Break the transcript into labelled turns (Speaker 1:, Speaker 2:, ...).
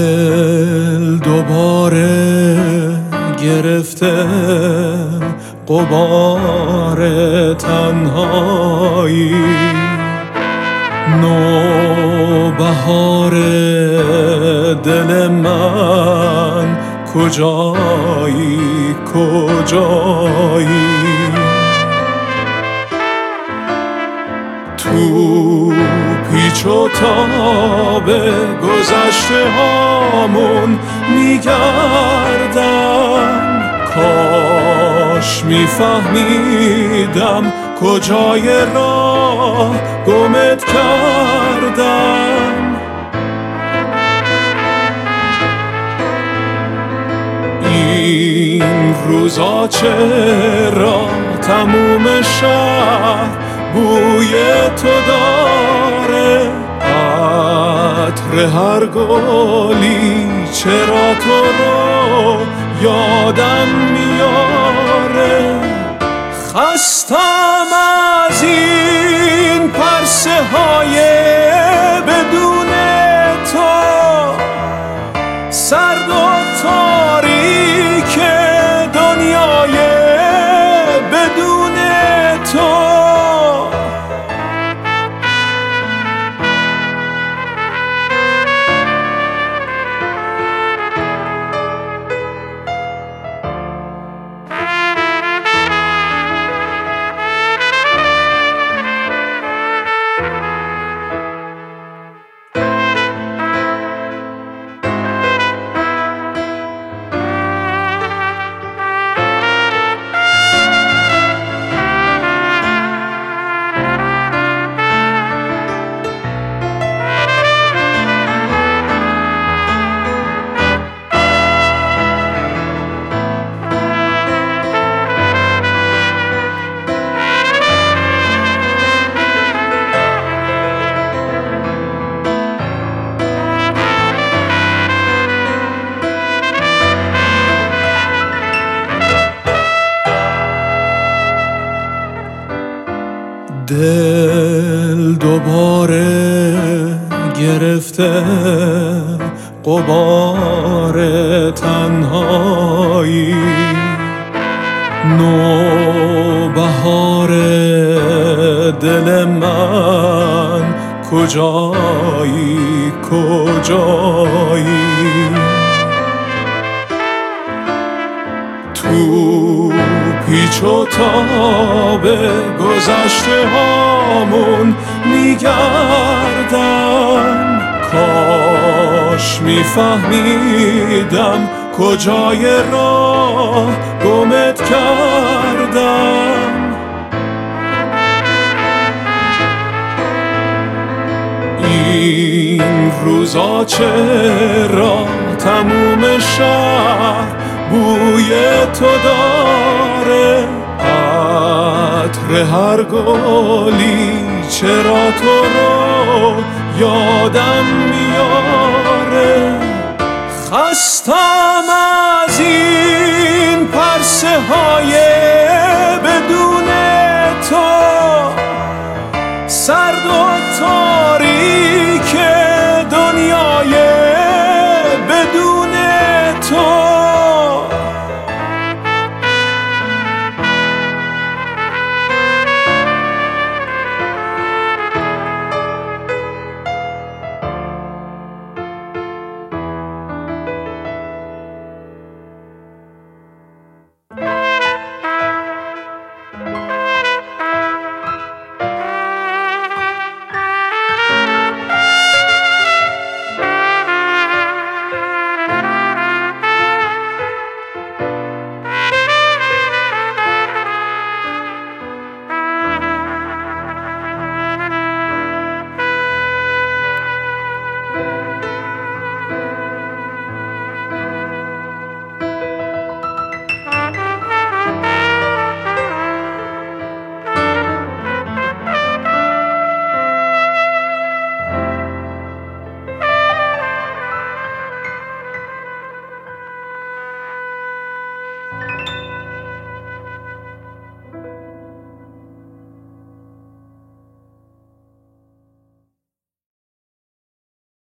Speaker 1: دل دوباره گرفته غبار تنهایی، نوبهار دل من کجایی کجایی؟ تو پیچ و تاب گذشته هامون میگردم، کاش میفهمیدم کجای راه گمت کردم. این روزا چرا تموم شهر بوی تو داره؟ عطر هر گلی چرا تو رو یادم میاره؟ خستم از این پرسه های بدون تو، سرد و تاریک دنیای بدون تو. دل دوباره گرفته غبار تنهایی، نوبهار دل من کجایی کجایی؟ تو پیچ و تاب گذشته هامون میگردم، کاش میفهمیدم کجای راه گمت کردم. این روزا چرا تموم شهر بوی تو داره؟ عطر هر گلی چرا تو رو یادم میاره؟ خستم از این پرسه های بدون تو، سرد و تاریک دنیای بدون تو.